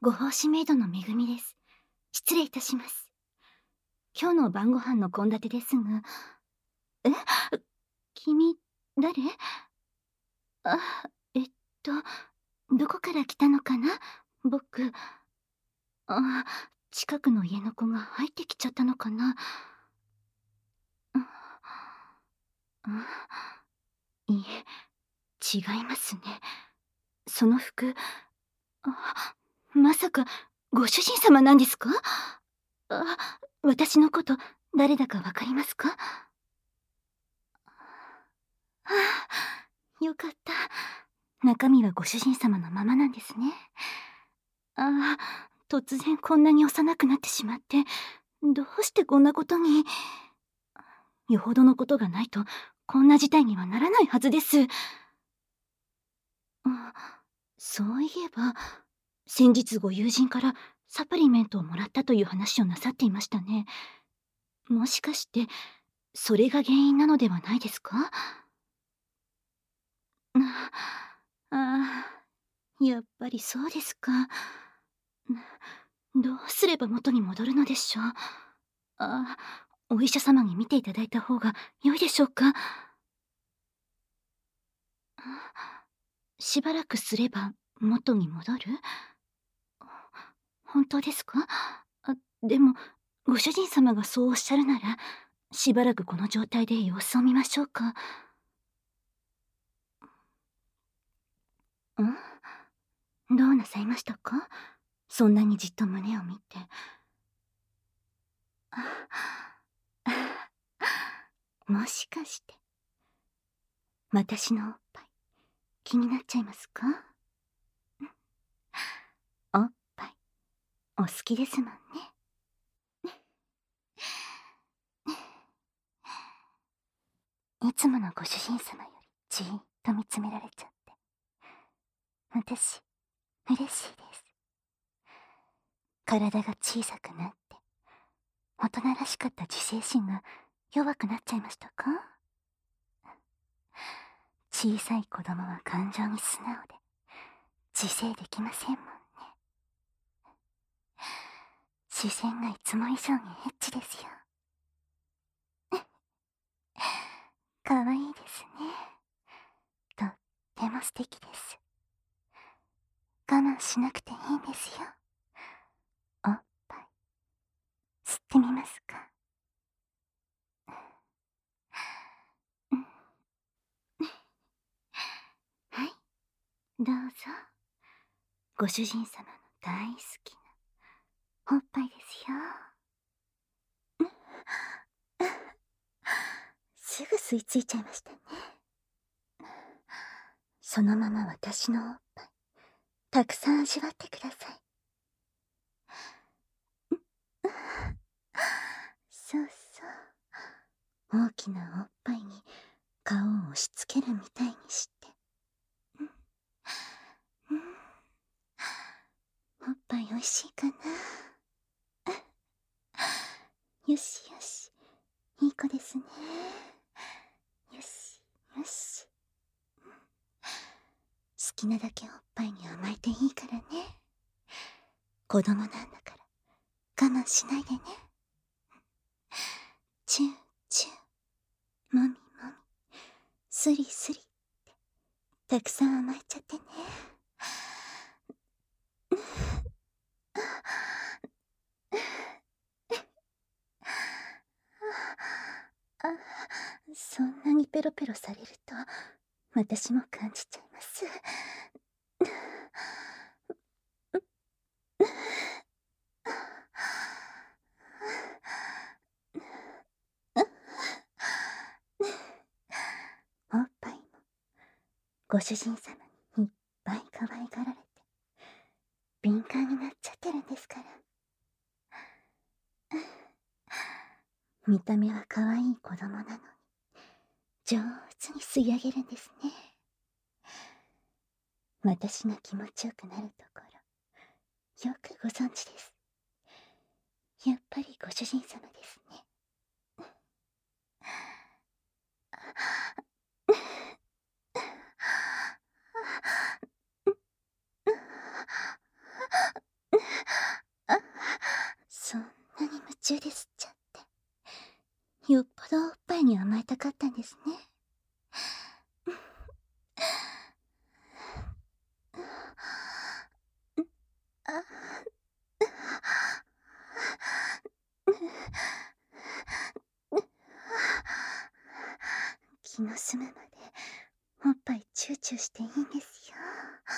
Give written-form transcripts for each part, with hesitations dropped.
ご奉仕メイドのめぐみです。失礼いたします。今日の晩ご飯の献立ですが。え、君、誰？あ、えっと、どこから来たのかな？僕。あ、近くの家の子が入ってきちゃったのかな？いえ、違いますね。その服、まさかご主人様なんですか？私のこと誰だかわかりますか？よかった。中身はご主人様のままなんですね。突然こんなに幼くなってしまって、どうしてこんなことに。よほどのことがないと、こんな事態にはならないはずです。そういえば、先日ご友人からサプリメントをもらったという話をなさっていましたね。もしかして、それが原因なのではないですか？やっぱりそうですか。どうすれば元に戻るのでしょう。お医者様に診ていただいた方が良いでしょうか。しばらくすれば元に戻る？本当ですか？でも、ご主人様がそうおっしゃるなら、しばらくこの状態で様子を見ましょうか。どうなさいましたか？そんなにじっと胸を見て。もしかして、私のおっぱい、気になっちゃいますか？おっぱい、お好きですもんね。いつものご主人様よりじーっと見つめられちゃって。私、嬉しいです。体が小さくなって、大人らしかった自制心が弱くなっちゃいましたか？小さい子供は感情に素直で、自制できませんもんね。視線がいつも以上にエッチですよ。かわいいですね。とっても素敵です。我慢しなくていいんですよ。おっぱい、吸ってみますか？はい、どうぞ。ご主人様の大好きなおっぱいですよ。すぐ吸い付いちゃいましたね。そのまま私のおっぱい、たくさん味わってください。そうそう。大きなおっぱいに顔を押し付けるみたいにして。おっぱいおいしいかな？よしよし。いい子ですね。よしよし。好きなだけおっぱいに甘えていいからね。子供なんだから我慢しないでね。チューチュー、もみもみ、スリスリってたくさん甘えちゃってね。そんなにペロペロされると私も感じちゃいます。おっぱいもご主人様にいっぱい可愛がられて敏感になっちゃってるんですから。見た目は可愛い子供なのに上手に吸い上げるんですね。私が気持ちよくなるところよくご存知です。やっぱりご主人様ですね。 どおっぱいに甘えたかったんですね。あ、気の済むまでおっぱいチューチューしていいんですよ。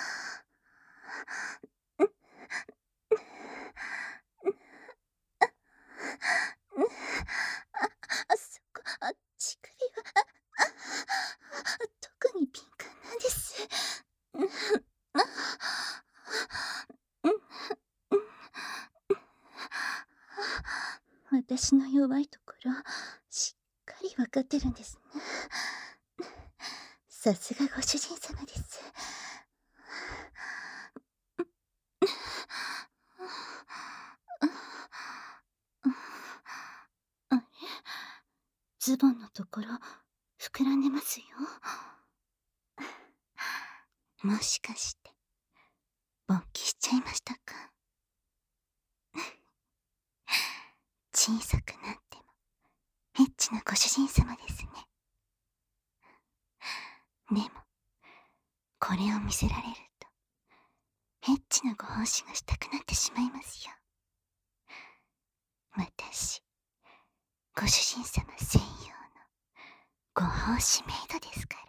そこ、乳首は、特に敏感なんです。私の弱いところ、しっかりわかってるんですね。さすがご主人様です。あれ、ズボンのところ、膨らんでますよ。もしかして、勃起しちゃいましたか？小さくなっても、エッチなご主人様ですね。でも、これを見せられると、エッチなご奉仕がしたくなってしまいますよ。私、ご主人様専用のご奉仕メイドですから。